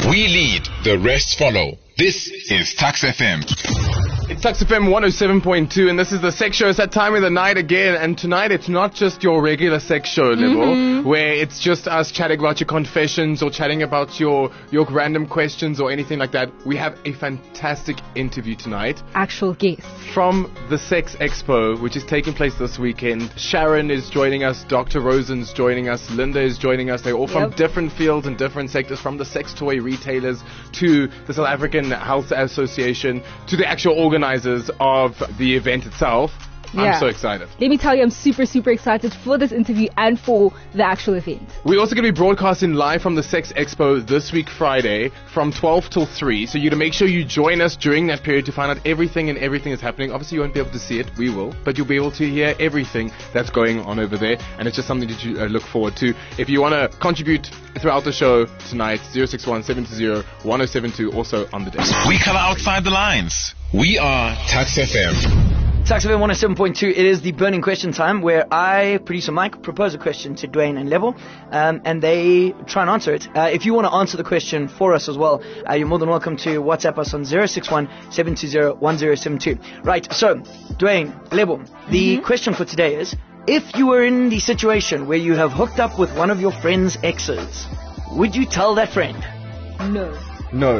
We lead, the rest follow. This is Tax FM. It's Tax FM 107.2, and this is the sex show. It's that time of the night again, and tonight it's not just your regular sex show level, where it's just us chatting about your confessions or chatting about your random questions or anything like that. We have a fantastic interview tonight. Actual guests. From the Sex Expo, which is taking place this weekend. Sharon is joining us, Dr. Rosen's joining us, Linda is joining us. They're all from different fields and different sectors, from the sex toy retailers to the South African Health Association to the actual organizers of the event itself. I'm so excited. Let me tell you, I'm super, super excited for this interview and for the actual event. We're also going to be broadcasting live from the Sex Expo this week, Friday, from 12 till 3. So you to make sure you join us during that period to find out everything that's happening. Obviously, you won't be able to see it. We will. But you'll be able to hear everything that's going on over there. And it's just something that you look forward to. If you want to contribute throughout the show tonight, 061-720-1072, also on the day. We color outside the lines. We are Tax FM. Tax FM 107.2, it is the burning question time where I, producer Mike, propose a question to Dwayne and Level, and they try and answer it. If you want to answer the question for us as well, you're more than welcome to WhatsApp us on 061-720-1072. Right, so, Dwayne, Level, the question for today is, if you were in the situation where you have hooked up with one of your friend's exes, would you tell that friend? No.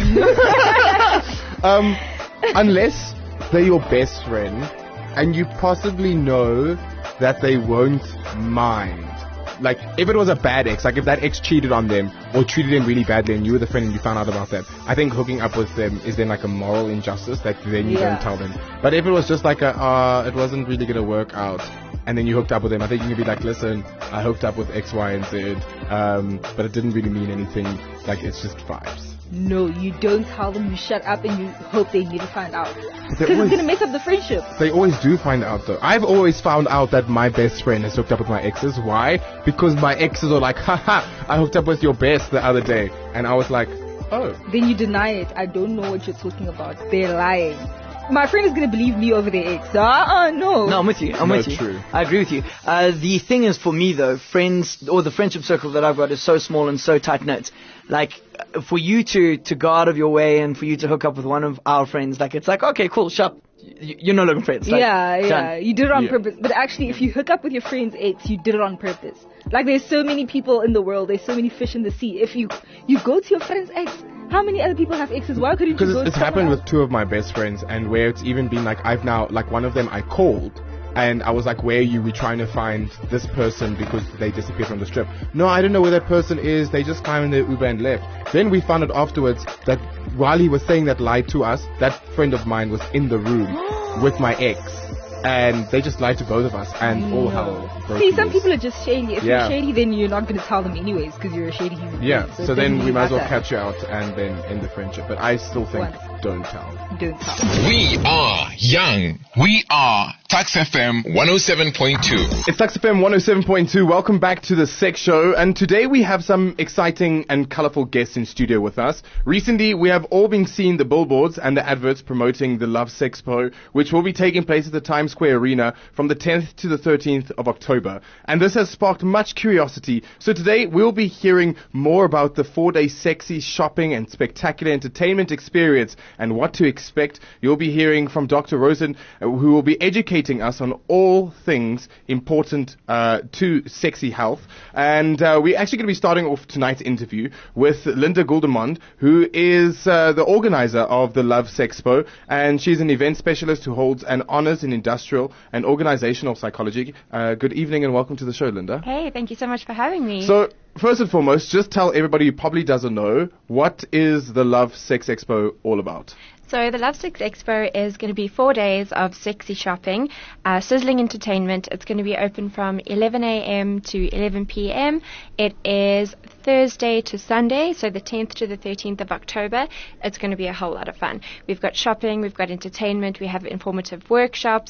Unless they're your best friend and you possibly know that they won't mind. Like, if it was a bad ex, like if that ex cheated on them or treated them really badly and you were the friend and you found out about that, I think hooking up with them is then like a moral injustice, like then you don't tell them. But if it was just like it wasn't really going to work out, and then you hooked up with them, I think you can be like, listen, I hooked up with X, Y, and Z, but it didn't really mean anything, like it's just vibes. No, you don't tell them, you shut up and you hope they never find out. Because it's going to mess up the friendship. They always do find out though. I've always found out that my best friend has hooked up with my exes. Why? Because my exes are like, haha, I hooked up with your best the other day. And I was like, oh. Then you deny it. I don't know what you're talking about. They're lying. My friend is going to believe me over their ex. No. No, I'm with you. I'm with you. True. I agree with you. The thing is, for me though, friends, or the friendship circle that I've got is so small and so tight-knit. Like, for you to go out of your way and for you to hook up with one of our friends, like, it's like, okay, cool, shut. You're no longer friends. Like, yeah. You did it on purpose. But actually, if you hook up with your friend's ex, you did it on purpose. Like, there's so many people in the world. There's so many fish in the sea. If you go to your friend's ex, how many other people have exes? Why couldn't you go to Because it's happened with two of my best friends, and where it's even been like, I've now, like one of them I called, and I was like, where are you? We're trying to find this person because they disappeared from the strip. No, I don't know where that person is. They just climbed in the Uber and left. Then we found out afterwards that while he was saying that lie to us, that friend of mine was in the room with my ex. And they just lied to both of us, and all hell broke loose. Some people are just shady. If you're shady, then you're not going to tell them anyways, because you're a shady human being. Yeah, so then we might as well catch you out and then end the friendship. But I still think, don't tell. Don't tell. We are young. We are Tax FM 107.2. It's Tax FM 107.2. Welcome back to the Sex Show. And today we have some exciting and colorful guests in studio with us. Recently, we have all been seeing the billboards and the adverts promoting the Love Sexpo, which will be taking place at the Times Square Arena from the 10th to the 13th of October. And this has sparked much curiosity. So today we'll be hearing more about the 4-day sexy shopping and spectacular entertainment experience and what to expect. You'll be hearing from Dr. Rosen, who will be educating us on all things important to sexy health. And we're actually going to be starting off tonight's interview with Linda Guldemond, who is the organizer of the Love Sexpo, and she's an event specialist who holds an honors in industrial and organizational psychology. Good evening and welcome to the show, Linda. Hey, thank you so much for having me. So, first and foremost, just tell everybody who probably doesn't know, what is the Love Sex Expo all about? So the Love Sex Expo is going to be 4 days of sexy shopping, sizzling entertainment. It's going to be open from 11 a.m. to 11 p.m. It is Thursday to Sunday, so the 10th to the 13th of October. It's going to be a whole lot of fun. We've got shopping, we've got entertainment, we have informative workshops.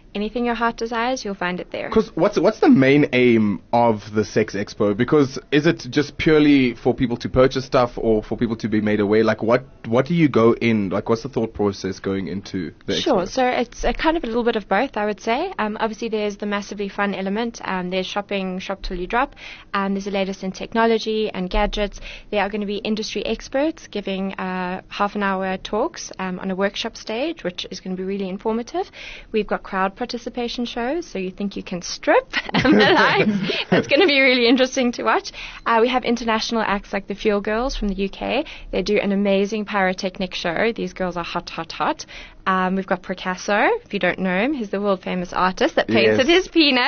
anything your heart desires, you'll find it there. Because what's the main aim of the Sex Expo? Because is it just purely for people to purchase stuff or for people to be made aware? Like what do you go in? Like what's the thought process going into the expo? Sure. So it's a kind of a little bit of both, I would say. Obviously, there's the massively fun element. There's shopping, shop till you drop. There's the latest in technology and gadgets. There are going to be industry experts giving half an hour talks on a workshop stage, which is going to be really informative. We've got crowd participation shows, so you think you can strip the lights. That's going to be really interesting to watch. We have international acts like the Fuel Girls from the UK. They do an amazing pyrotechnic show. These girls are hot, hot, hot. We've got Picasso, if you don't know him. He's the world famous artist that painted his penis.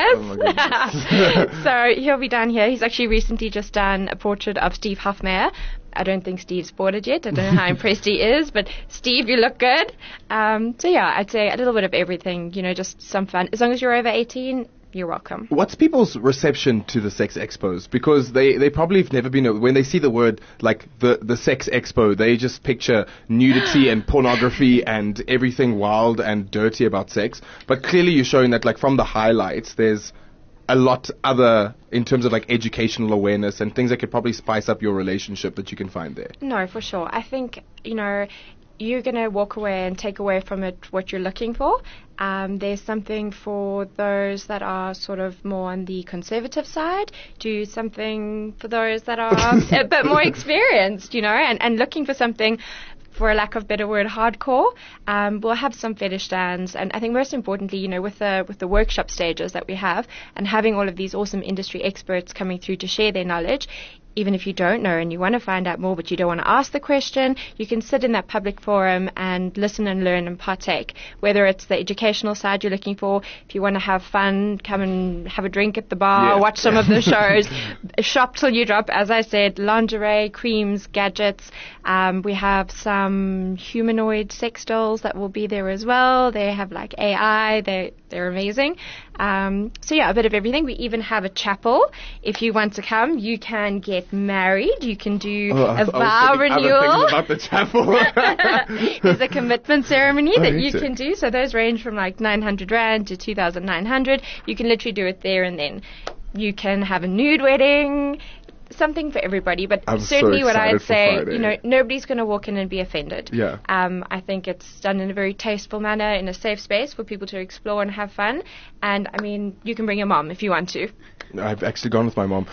Oh so he'll be down here. He's actually recently just done a portrait of Steve Hofmeyr. I don't think Steve's bought it yet. I don't know how impressed he is, but Steve, you look good. So yeah, I'd say a little bit of everything, just some fun. As long as you're over 18, you're welcome. What's people's reception to the Sex Expos? Because they probably have never been, when they see the word like the Sex Expo, they just picture nudity and pornography and everything wild and dirty about sex. But clearly you're showing that like from the highlights, there's a lot other in terms of like educational awareness and things that could probably spice up your relationship that you can find there. No, for sure. I think, you're going to walk away and take away from it what you're looking for. There's something for those that are sort of more on the conservative side, do something for those that are a bit more experienced, and looking for something, for a lack of better word, hardcore. We'll have some fetish stands, and I think most importantly, with the workshop stages that we have, and having all of these awesome industry experts coming through to share their knowledge. Even if you don't know and you want to find out more but you don't want to ask the question, you can sit in that public forum and listen and learn and partake. Whether it's the educational side you're looking for, if you want to have fun, come and have a drink at the bar, watch some of the shows, shop till you drop, as I said, lingerie, creams, gadgets. We have some humanoid sex dolls that will be there as well. They have like AI, they're amazing. So yeah, a bit of everything. We even have a chapel. If you want to come, you can get married. You can do a vow renewal. About the chapel. There's a commitment ceremony that you can do. So those range from like 900 Rand to 2,900. You can literally do it there and then. You can have a nude wedding. Something for everybody, but certainly what I'd say, nobody's going to walk in and be offended. Yeah. I think it's done in a very tasteful manner, in a safe space for people to explore and have fun. And I mean, you can bring your mom if you want to. I've actually gone with my mom.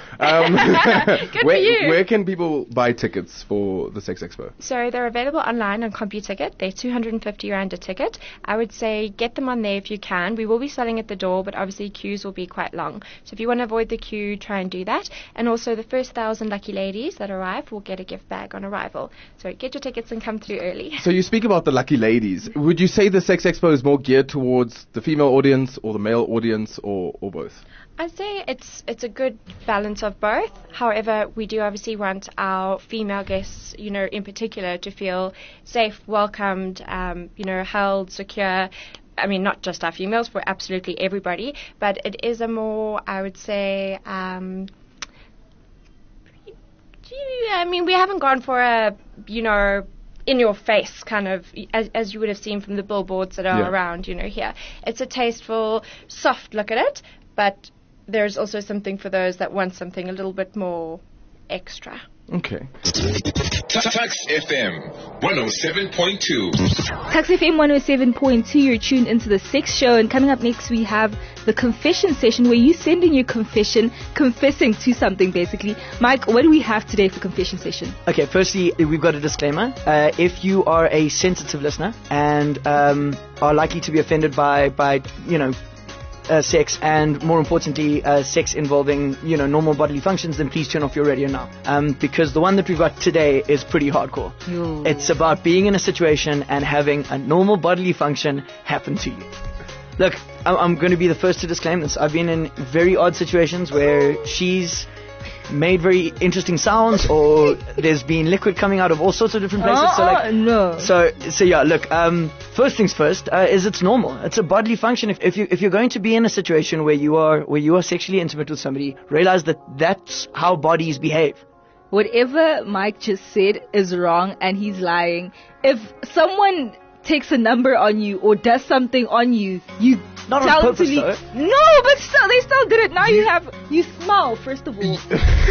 Good for you. Where can people buy tickets for the Sex Expo? So they're available online on CompuTicket. They're 250 Rand a ticket. I would say get them on there if you can. We will be selling at the door, but obviously queues will be quite long. So if you want to avoid the queue, try and do that. And also the first 1,000 lucky ladies that arrive will get a gift bag on arrival. So get your tickets and come through early. So you speak about the lucky ladies. Would you say the Sex Expo is more geared towards the female audience or the male audience or both? I'd say it's a good balance of both. However, we do obviously want our female guests, in particular, to feel safe, welcomed, held, secure. I mean, not just our females, for absolutely everybody. But it is a more, I would say, we haven't gone for a, in your face kind of, as you would have seen from the billboards that are around, here. It's a tasteful, soft look at it, but there's also something for those that want something a little bit more extra. Okay. Tax FM 107.2. Tax FM 107.2, you're tuned into the Sex Show, and coming up next we have the confession session where you send in your confession, confessing to something basically. Mike, what do we have today for confession session? Okay, firstly, we've got a disclaimer. If you are a sensitive listener and are likely to be offended by sex, and more importantly, sex involving, normal bodily functions, then please turn off your radio now. Because the one that we've got today is pretty hardcore. Yo. It's about being in a situation and having a normal bodily function happen to you. Look, I'm going to be the first to disclaim this. I've been in very odd situations where she's made very interesting sounds, or there's been liquid coming out of all sorts of different places. No. So yeah, look, first things first, is it's normal. It's a bodily function. If you're going to be in a situation where you are sexually intimate with somebody, realize that that's how bodies behave. Whatever Mike just said is wrong and he's lying. If someone takes a number on you or does something on you, you Not tell on them to purpose, leave. though. No, but still, they still did it. Now you smell, first of all.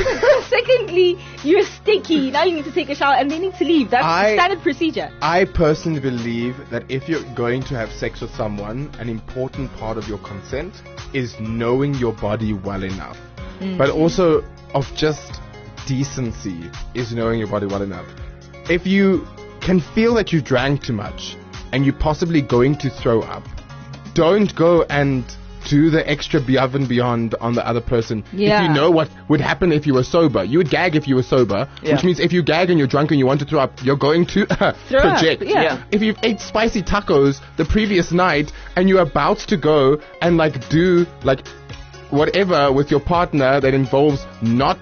Secondly, you're sticky. Now you need to take a shower and they need to leave. That's standard procedure. I personally believe that if you're going to have sex with someone, an important part of your consent is knowing your body well enough. But also of just decency is knowing your body well enough. If you can feel that you drank too much and you're possibly going to throw up, don't go and do the extra above and beyond on the other person. Yeah. If you know what would happen if you were sober, you would gag if you were sober, which means if you gag and you're drunk and you want to throw up, you're going to project. Up, yeah. If you've ate spicy tacos the previous night and you're about to go and like do like whatever with your partner that involves not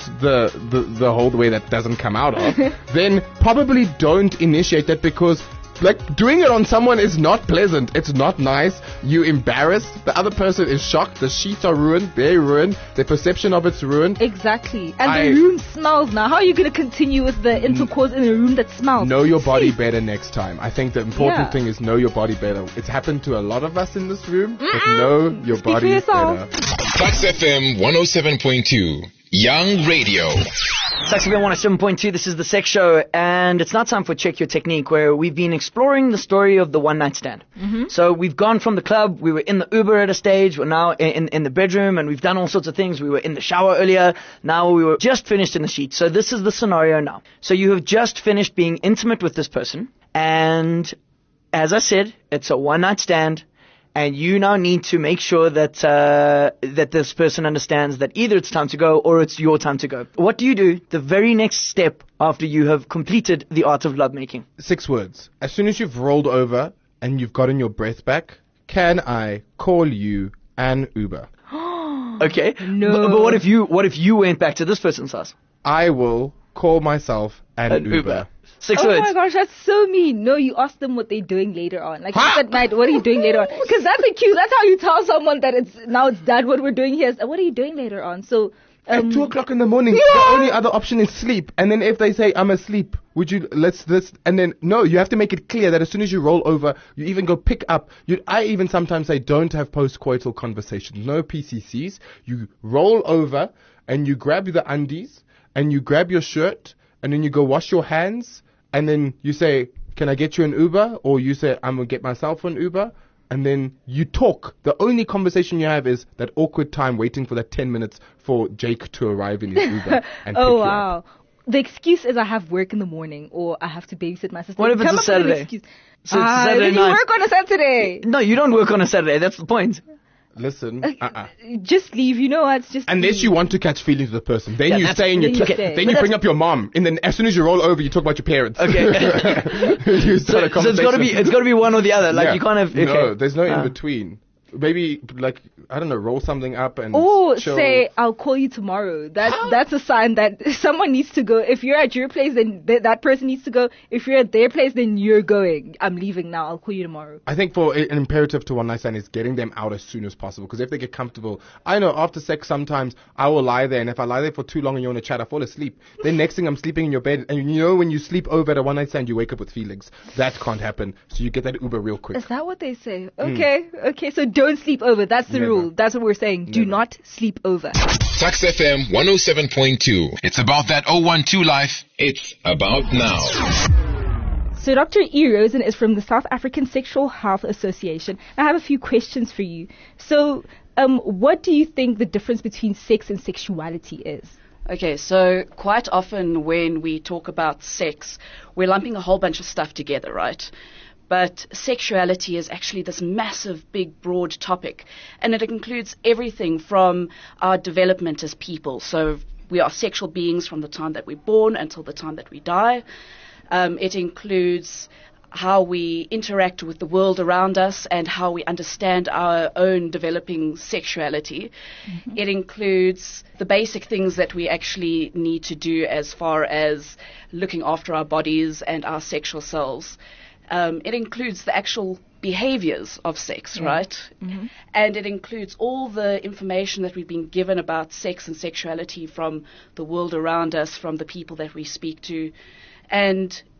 the whole way that doesn't come out of, then probably don't initiate that, because like doing it on someone is not pleasant. It's not nice. You're embarrassed. The other person is shocked. The sheets are ruined. They're ruined. Their perception of it's ruined. Exactly. And the room smells now. How are you going to continue with the intercourse in a room that smells? Know your body better next time. I think the important thing is know your body better. It's happened to a lot of us in this room. But know your body better. Tuks FM 107.2. Young Radio. Tuks FM 107.2, this is the Sex Show, and it's now time for Check Your Technique, where we've been exploring the story of the one-night stand. So we've gone from the club, we were in the Uber at a stage, we're now in the bedroom, and we've done all sorts of things. We were in the shower earlier, now we were just finished in the sheets. So this is the scenario now. So you have just finished being intimate with this person, and as I said, it's a one-night stand. And you now need to make sure that that this person understands that either it's time to go or it's your time to go. What do you do the very next step after you have completed the art of lovemaking? 6 words. As soon as you've rolled over and you've gotten your breath back, can I call you an Uber? Okay. No. But what if you went back to this person's house? I will call myself an Uber. 6 Oh words. my gosh, that's so mean. No, you ask them what they're doing later on. Like, at night, what are you doing later on? Because that's a cue. That's how you tell someone that it's done. What we're doing here is, what are you doing later on? So, at 2 o'clock in the morning, the only other option is sleep. And then if they say, I'm asleep, would you, and then, no, you have to make it clear that as soon as you roll over, you even go pick up. I even sometimes say, don't have post-coital conversations. No PCCs. You roll over and you grab the undies and you grab your shirt and then you go wash your hands. And then you say, can I get you an Uber? Or you say, I'm going to get myself an Uber. And then you talk. The only conversation you have is that awkward time waiting for that 10 minutes for Jake to arrive in his Uber and pick you up. The excuse is I have work in the morning or I have to babysit my sister. What if it's a Saturday? So it's Saturday night. You work on a Saturday. No, you don't work on a Saturday. That's the point. Listen, just leave. You know what? Unless you want to catch feelings with the person, then you stay and then you bring up your mom, and then as soon as you roll over, you talk about your parents. Okay. You start a conversation. So it's got to be one or the other. Like you can't have. Okay. No, there's no in between. Maybe like I don't know, roll something up and say I'll call you tomorrow. That's a sign that someone needs to go. If you're at your place, then that person needs to go. If you're at their place, then you're going. I'm leaving now. I'll call you tomorrow. I think for an imperative to one night stand is getting them out as soon as possible, because if they get comfortable, I know after sex sometimes I will lie there, and if I lie there for too long and you want to chat, I fall asleep. Then next thing I'm sleeping in your bed, and you know when you sleep over at a one night stand, you wake up with feelings. That can't happen. So you get that Uber real quick. Is that what they say? Okay. So don't sleep over. That's the rule. That's what we're saying. Do not sleep over. Tuks FM 107.2. It's about that 012 life. It's about now. So Dr. E. Rosen is from the South African Sexual Health Association. I have a few questions for you. So what do you think the difference between sex and sexuality is? Okay, so quite often when we talk about sex, we're lumping a whole bunch of stuff together, right? But sexuality is actually this massive, big, broad topic. And it includes everything from our development as people. So we are sexual beings from the time that we're born until the time that we die. It includes how we interact with the world around us and how we understand our own developing sexuality. Mm-hmm. It includes the basic things that we actually need to do as far as looking after our bodies and our sexual selves. It includes the actual behaviors of sex, right? Mm-hmm. And it includes all the information that we've been given about sex and sexuality from the world around us, from the people that we speak to. And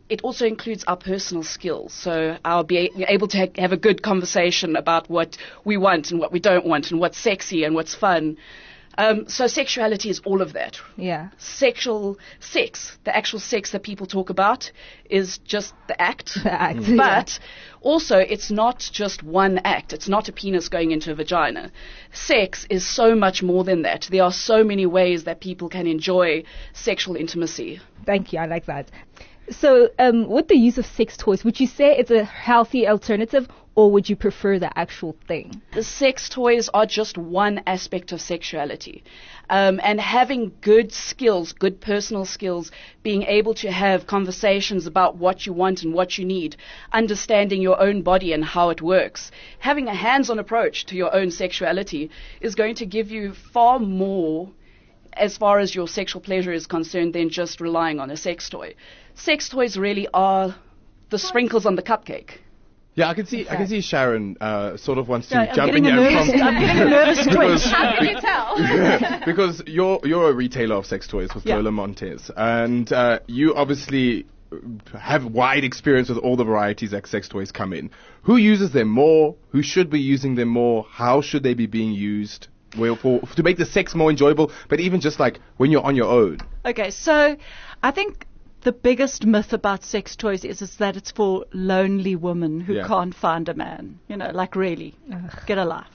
it also includes our personal skills. So I'll be able to have a good conversation about what we want and what we don't want and what's sexy and what's fun. So sexuality is all of that. Yeah. Sexual sex, the actual sex that people talk about, is just the act. The act. But also, it's not just one act. It's not a penis going into a vagina. Sex is so much more than that. There are so many ways that people can enjoy sexual intimacy. Thank you. I like that. So, with the use of sex toys, would you say it's a healthy alternative, or would you prefer the actual thing? The sex toys are just one aspect of sexuality. And having good skills, good personal skills, being able to have conversations about what you want and what you need, understanding your own body and how it works, having a hands-on approach to your own sexuality is going to give you far more as far as your sexual pleasure is concerned than just relying on a sex toy. Sex toys really are the sprinkles on the cupcake. Yeah, I can see Sharon sort of wants to jump in here. here I'm getting a nervous twitch. How can you tell? Because you're a retailer of sex toys with Lola Montez, and you obviously have wide experience with all the varieties that sex toys come in. Who uses them more? Who should be using them more? How should they be being used? Well, to make the sex more enjoyable, but even just like when you're on your own. Okay, so I think the biggest myth about sex toys is that it's for lonely women who can't find a man. You know, like really, get a life.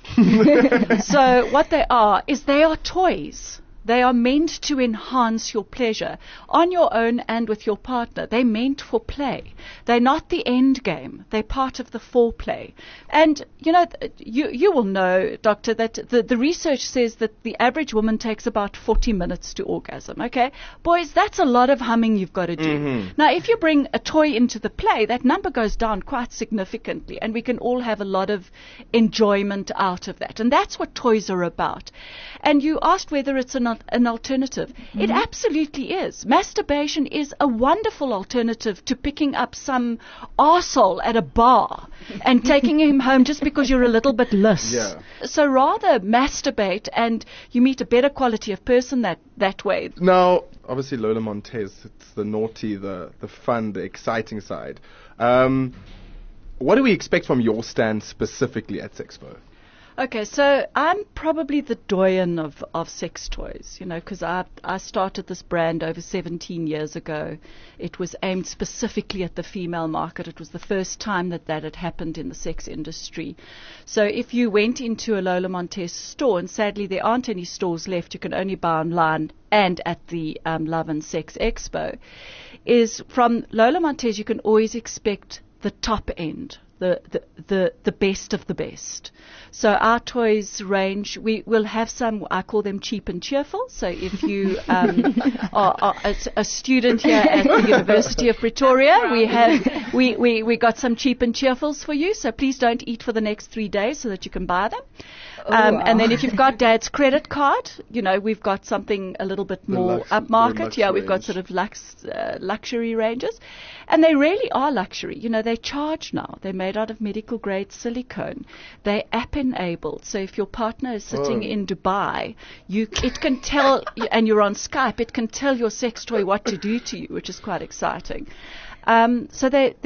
So what they are toys. They are meant to enhance your pleasure on your own and with your partner. They're meant for play. They're not the end game. They're part of the foreplay. And, you know, you will know, Doctor, that the research says that the average woman takes about 40 minutes to orgasm, okay? Boys, that's a lot of humming you've got to do. Mm-hmm. Now, if you bring a toy into the play, that number goes down quite significantly, and we can all have a lot of enjoyment out of that. And that's what toys are about. And you asked whether it's an alternative. Mm-hmm. It absolutely is. Masturbation is a wonderful alternative to picking up some arsehole at a bar and taking him home just because you're a little bit loose. Yeah. So rather masturbate and you meet a better quality of person that way. Now, obviously Lola Montez, it's the naughty, the fun, the exciting side. What do we expect from your stand specifically at Sexpo? Okay, so I'm probably the doyen of sex toys, you know, because I started this brand over 17 years ago. It was aimed specifically at the female market. It was the first time that had happened in the sex industry. So if you went into a Lola Montez store, and sadly there aren't any stores left, you can only buy online and at the Love and Sex Expo, is from Lola Montez you can always expect the top end. The best of the best. So our toys range, we will have some, I call them cheap and cheerful. So if you are a student here at the University of Pretoria, we got some cheap and cheerfuls for you. So please don't eat for the next 3 days so that you can buy them. And then if you've got Dad's credit card, you know, we've got something a little bit more upmarket. Yeah, we've got sort of luxury ranges. And they really are luxury. You know, they charge now. They're made out of medical grade silicone. They're app enabled. So if your partner is sitting in Dubai, it can tell, and you're on Skype, it can tell your sex toy what to do to you, which is quite exciting. So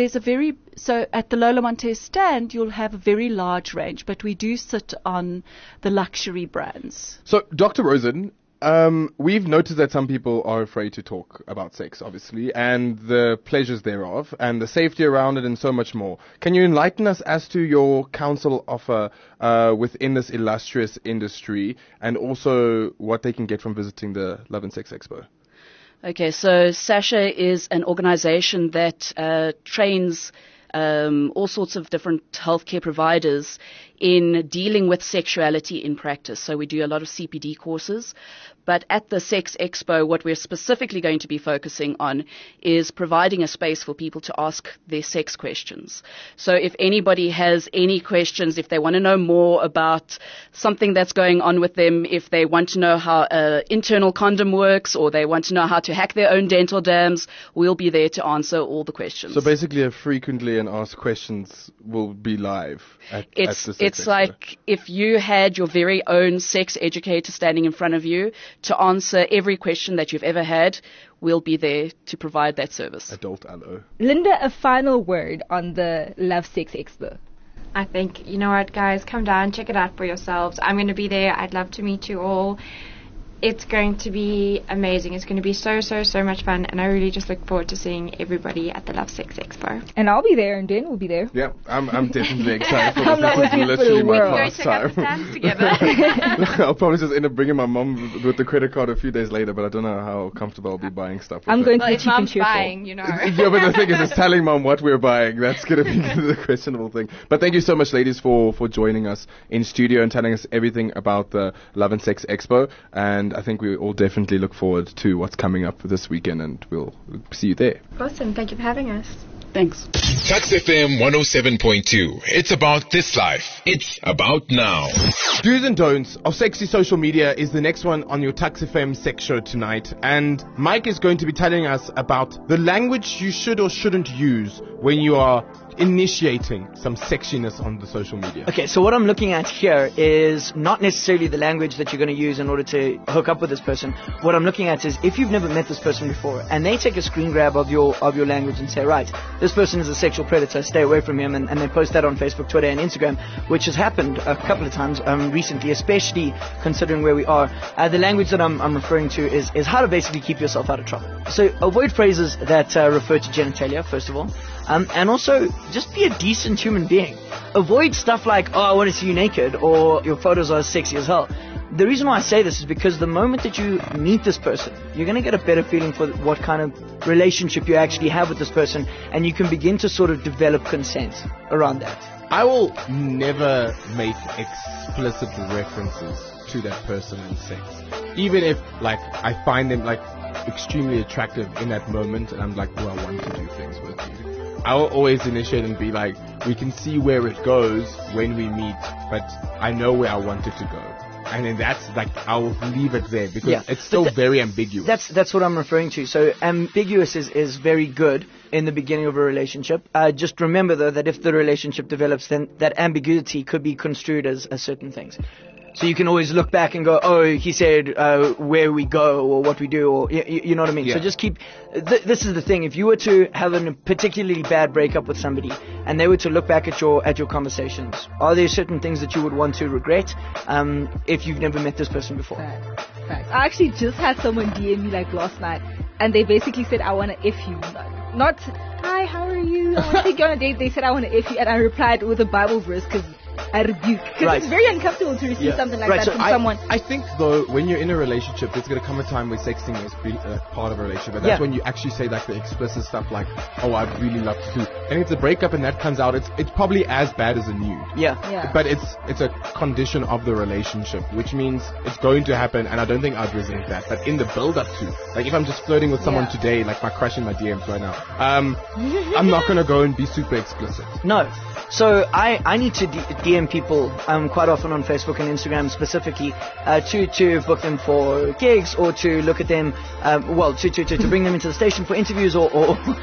at the Lola Montez stand, you'll have a very large range, but we do sit on the luxury brands. So, Dr. Rosen, we've noticed that some people are afraid to talk about sex, obviously, and the pleasures thereof, and the safety around it, and so much more. Can you enlighten us as to your counsel offer within this illustrious industry, and also what they can get from visiting the Love and Sex Expo? Okay, so Sasha is an organization that trains all sorts of different healthcare providers in dealing with sexuality in practice. So we do a lot of CPD courses. But at the Sex Expo, what we're specifically going to be focusing on is providing a space for people to ask their sex questions. So if anybody has any questions, if they want to know more about something that's going on with them, if they want to know how an internal condom works, or they want to know how to hack their own dental dams, we'll be there to answer all the questions. So basically a frequently asked questions will be live at the Sex Expo. It's like if you had your very own sex educator standing in front of you to answer every question that you've ever had. We'll be there to provide that service. Adult Aloe. Linda, a final word on the Love Sex Expo. I think, you know what, guys, come down, check it out for yourselves. I'm going to be there. I'd love to meet you all. It's going to be amazing. It's going to be so much fun, and I really just look forward to seeing everybody at the Love Sex Expo. And I'll be there, and Dan will be there. Yeah, I'm definitely excited for this. I'm not This is waiting for the literally my world. last Check out the time. stands together. I'll probably just end up bringing my mom with the credit card a few days later, but I don't know how comfortable I'll be buying stuff with I'm her. going to Well, be if cheap and Mom's cheerful. buying, you know. Yeah, but the thing is, it's telling mom what we're buying. That's going to be the questionable thing. But thank you so much, ladies, for joining us in studio and telling us everything about the Love and Sex Expo. And I think we all definitely look forward to what's coming up this weekend, and we'll see you there. Awesome. Thank you for having us. Thanks. Tax FM 107.2. It's about this life. It's about now. Do's and don'ts of sexy social media is the next one on your Tax FM Sex Show tonight. And Mike is going to be telling us about the language you should or shouldn't use when you are initiating some sexiness on the social media. Okay, so what I'm looking at here is not necessarily the language that you're going to use in order to hook up with this person. What I'm looking at is if you've never met this person before and they take a screen grab of your language and say, right, this person is a sexual predator, stay away from him, and they post that on Facebook, Twitter, and Instagram, which has happened a couple of times recently, especially considering where we are. The language that I'm referring to is how to basically keep yourself out of trouble. So avoid phrases that refer to genitalia, first of all. And also, just be a decent human being. Avoid stuff like, oh, I want to see you naked, or your photos are sexy as hell. The reason why I say this is because the moment that you meet this person, you're going to get a better feeling for what kind of relationship you actually have with this person, and you can begin to sort of develop consent around that. I will never make explicit references to that person in sex. Even if, like, I find them, like, extremely attractive in that moment, and I'm like, oh, I want to do things with you. I will always initiate and be like, we can see where it goes when we meet, but I know where I want it to go. And then that's like, I'll leave it there because it's still very ambiguous. That's what I'm referring to. So ambiguous is very good in the beginning of a relationship. Just remember though that if the relationship develops, then that ambiguity could be construed as certain things. So you can always look back and go, oh, he said where we go or what we do, or you know what I mean. Yeah. So just keep. This is the thing. If you were to have a particularly bad breakup with somebody, and they were to look back at your conversations, are there certain things that you would want to regret if you've never met this person before? Fact. I actually just had someone DM me like last night, and they basically said, I want to F you. Not, hi, how are you? I want to take you on a date. They said, I want to F you, and I replied with a Bible verse because I rebuke. Because it's very uncomfortable to receive something like that so from someone. I think, though, when you're in a relationship, there's going to come a time where sexting is part of a relationship. And that's when you actually say, like, the explicit stuff like, oh, I'd really love to. And if it's a breakup and that comes out, it's probably as bad as a nude. Yeah. But it's a condition of the relationship, which means it's going to happen, and I don't think I'd resent that. But in the build-up to, like, if I'm just flirting with someone today, like my crush in my DMs right now, I'm not going to go and be super explicit. No. So I need to DM people quite often on Facebook and Instagram specifically to book them for gigs or to look at them, to bring them into the station for interviews or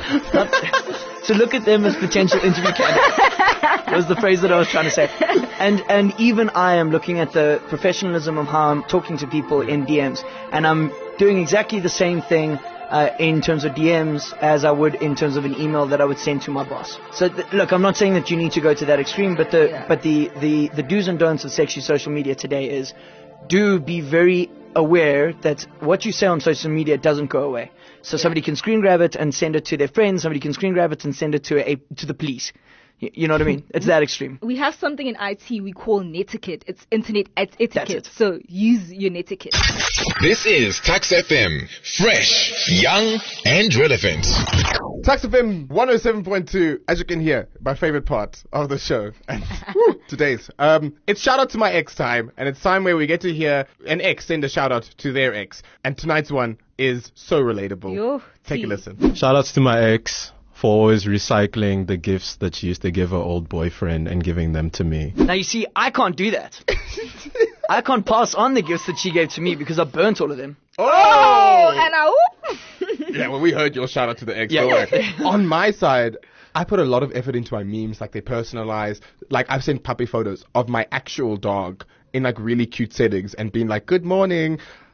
to look at them as potential interview candidates was the phrase that I was trying to say. And even I am looking at the professionalism of how I'm talking to people in DMs, and I'm doing exactly the same thing in terms of DMs as I would in terms of an email that I would send to my boss. So look, I'm not saying that you need to go to that extreme, but the do's and don'ts of sexy social media today is do be very aware that what you say on social media doesn't go away. So somebody can screen grab it and send it to their friends, somebody can screen grab it and send it to the police. You know what I mean? It's that extreme. We have something in IT we call netiquette. It's internet etiquette. That's it. So use your netiquette. This is Tax FM. Fresh, young, and relevant. Tax FM 107.2, as you can hear, my favorite part of the show. And today's. It's shout out to my ex time, and it's time where we get to hear an ex send a shout out to their ex. And tonight's one is so relatable. Take a listen. Shout outs to my ex for always recycling the gifts that she used to give her old boyfriend and giving them to me. Now you see, I can't do that. I can't pass on the gifts that she gave to me because I burnt all of them. Oh! And Yeah, well, we heard your shout out to the ex. Yeah. Don't worry. On my side, I put a lot of effort into my memes, like they're personalized. Like I've sent puppy photos of my actual dog in like really cute settings and being like, good morning.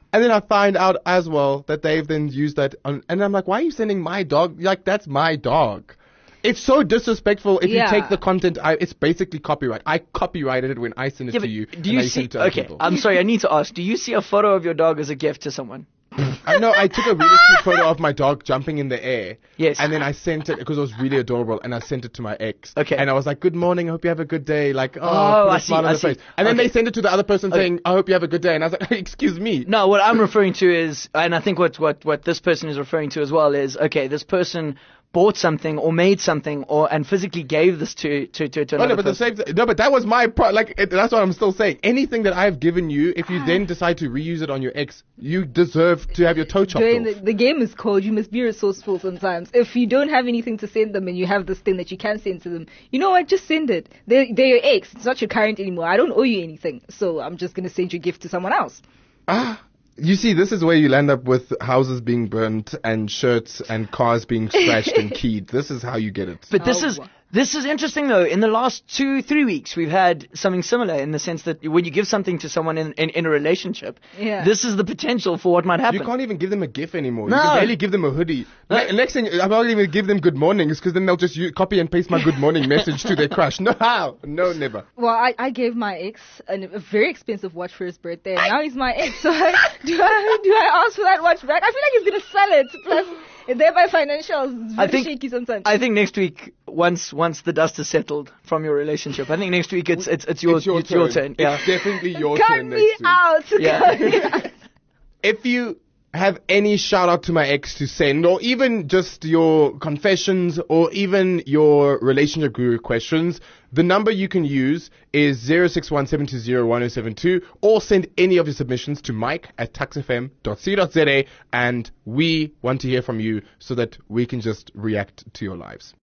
And then I find out as well that they've then used that on, and I'm like, why are you sending my dog? Like, that's my dog. It's so disrespectful if you take the content. It's basically copyright. I copyrighted it when I send it to you. Do you see? Okay, I'm sorry. I need to ask. Do you see a photo of your dog as a gift to someone? I know. I took a really cute photo of my dog jumping in the air. Yes. And then I sent it because it was really adorable, and I sent it to my ex. Okay. And I was like, "Good morning. I hope you have a good day." Like, put I a smile on the face. And then they sent it to the other person saying, "I hope you have a good day." And I was like, "Excuse me." No, what I'm referring to is, and I think what this person is referring to as well is, okay, this person bought something or made something and physically gave this to another person. But that was my that's what I'm still saying. Anything that I've given you, if you then decide to reuse it on your ex, you deserve to have your toe chopped off. The game is called, you must be resourceful sometimes. If you don't have anything to send them and you have this thing that you can send to them, you know what, just send it. They're your ex. It's not your current anymore. I don't owe you anything. So I'm just going to send your gift to someone else. You see, this is where you land up with houses being burnt and shirts and cars being scratched and keyed. This is how you get it. But this is interesting though. In the last 2-3 weeks, we've had something similar in the sense that when you give something to someone in a relationship, this is the potential for what might happen. You can't even give them a GIF anymore. No. You can barely give them a hoodie. Next thing, I'm not even give them good mornings because then they'll just copy and paste my good morning message to their crush. No, never. Well, I gave my ex a very expensive watch for his birthday. And now he's my ex. So do I ask for that watch back? I feel like he's going to sell it. Plus, thereby financials. It's very shaky sometimes. I think next week, once the dust is settled from your relationship, I think next week it's your turn. Yeah. It's definitely your turn next week. Cut me out. If you have any shout out to my ex to send, or even just your confessions, or even your relationship guru questions, the number you can use is 0617201072, or send any of your submissions to mike@tuxfm.co.za, and we want to hear from you so that we can just react to your lives.